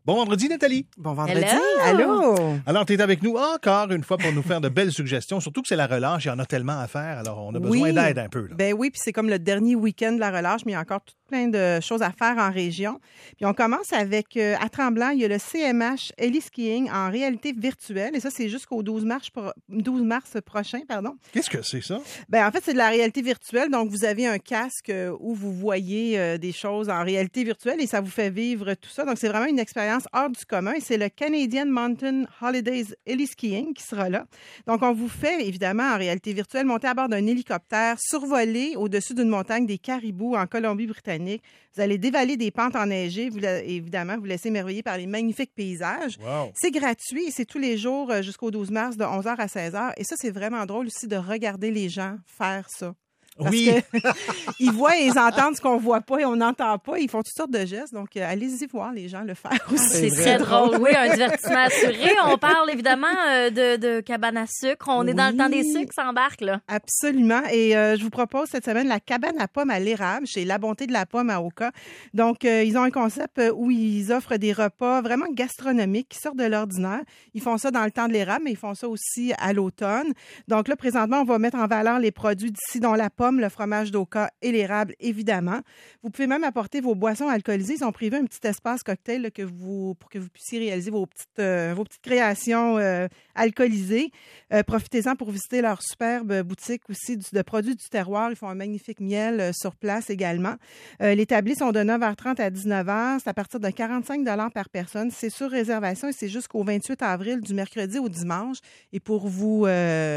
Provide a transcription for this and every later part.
Bon vendredi, Nathalie. Bon vendredi. Allô. Alors, tu es avec nous encore une fois pour nous faire de belles suggestions, surtout que c'est la relâche, il y en a tellement à faire, alors on a besoin d'aide un peu. Là. Ben oui, puis c'est comme le dernier week-end de la relâche, mais il y a encore plein de choses à faire en région. Puis on commence avec, à Tremblant, il y a le CMH Heli Skiing en réalité virtuelle, et ça, c'est jusqu'au 12 mars prochain. Qu'est-ce que c'est ça? Ben en fait, c'est de la réalité virtuelle, donc vous avez un casque où vous voyez des choses en réalité virtuelle et ça vous fait vivre tout ça. Donc, c'est vraiment une expérience hors du commun et c'est le Canadian Mountain Holidays Heli Skiing qui sera là. Donc, on vous fait, évidemment, en réalité virtuelle, monter à bord d'un hélicoptère, survoler au-dessus d'une montagne des Caribous en Colombie-Britannique. Vous allez dévaler des pentes enneigées, évidemment, vous laissez émerveiller par les magnifiques paysages. Wow. C'est gratuit et c'est tous les jours jusqu'au 12 mars de 11h à 16h. Et ça, c'est vraiment drôle aussi de regarder les gens faire ça. Parce ils voient et ils entendent ce qu'on voit pas et on n'entend pas. Ils font toutes sortes de gestes. Donc, allez-y voir les gens le faire aussi. C'est très drôle. Oui, un divertissement assuré. On parle évidemment de cabane à sucre. On est dans le temps des sucres, s'embarque là. Absolument. Et je vous propose cette semaine la cabane à pommes à l'érable chez La Bonté de la Pomme à Oka. Donc, ils ont un concept où ils offrent des repas vraiment gastronomiques qui sortent de l'ordinaire. Ils font ça dans le temps de l'érable, mais ils font ça aussi à l'automne. Donc là, présentement, on va mettre en valeur les produits d'ici, dont la pomme, le fromage d'Oka et l'érable, évidemment. Vous pouvez même apporter vos boissons alcoolisées. Ils ont privé un petit espace cocktail là, pour que vous puissiez réaliser vos petites créations alcoolisées. Profitez-en pour visiter leur superbe boutique aussi de produits du terroir. Ils font un magnifique miel sur place également. Les tablés sont de 9h30 à 19h. C'est à partir de 45 $ par personne. C'est sur réservation et c'est jusqu'au 28 avril, du mercredi au dimanche. Et pour vous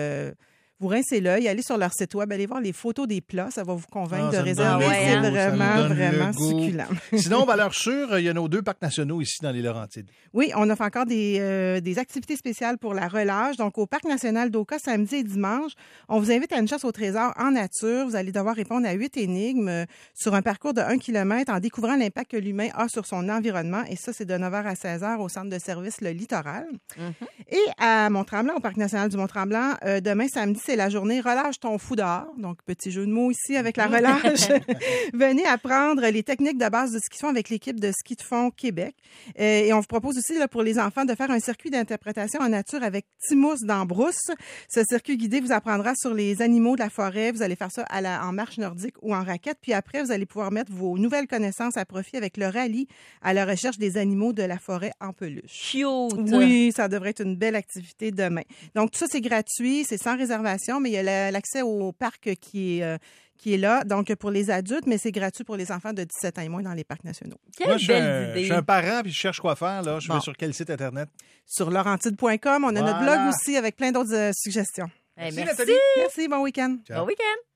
rincez l'œil, allez sur leur site web, allez voir les photos des plats, ça va vous convaincre de réserver. C'est vraiment succulent. Sinon, valeur sûre, il y a nos 2 parcs nationaux ici dans les Laurentides. Oui, on offre encore des activités spéciales pour la relâche. Donc, au Parc national d'Oka, samedi et dimanche, on vous invite à une chasse au trésor en nature. Vous allez devoir répondre à 8 énigmes sur un parcours de 1 km en découvrant l'impact que l'humain a sur son environnement. Et ça, c'est de 9h à 16h au centre de service Le Littoral. Mm-hmm. Et à Mont-Tremblant, au Parc national du Mont-Tremblant, demain, samedi, c'est la journée Relâche ton fou dehors. Donc, petit jeu de mots ici avec la relâche. Venez apprendre les techniques de base de ski de fond avec l'équipe de ski de fond Québec. Et on vous propose aussi là, pour les enfants de faire un circuit d'interprétation en nature avec Timous dans Brousse. Ce circuit guidé vous apprendra sur les animaux de la forêt. Vous allez faire ça en marche nordique ou en raquette. Puis après, vous allez pouvoir mettre vos nouvelles connaissances à profit avec le rallye à la recherche des animaux de la forêt en peluche. Cute! Oui, ça devrait être une belle activité demain. Donc, tout ça, c'est gratuit, c'est sans réservation, mais il y a l'accès au parc qui est là, donc pour les adultes, mais c'est gratuit pour les enfants de 17 ans et moins dans les parcs nationaux. Quelle belle idée! Je suis un parent puis je cherche quoi faire. Là. Je vais sur quel site Internet? Sur laurentide.com. On a notre blog aussi avec plein d'autres suggestions. Merci. Nathalie. Merci, bon week-end. Ciao. Bon week-end!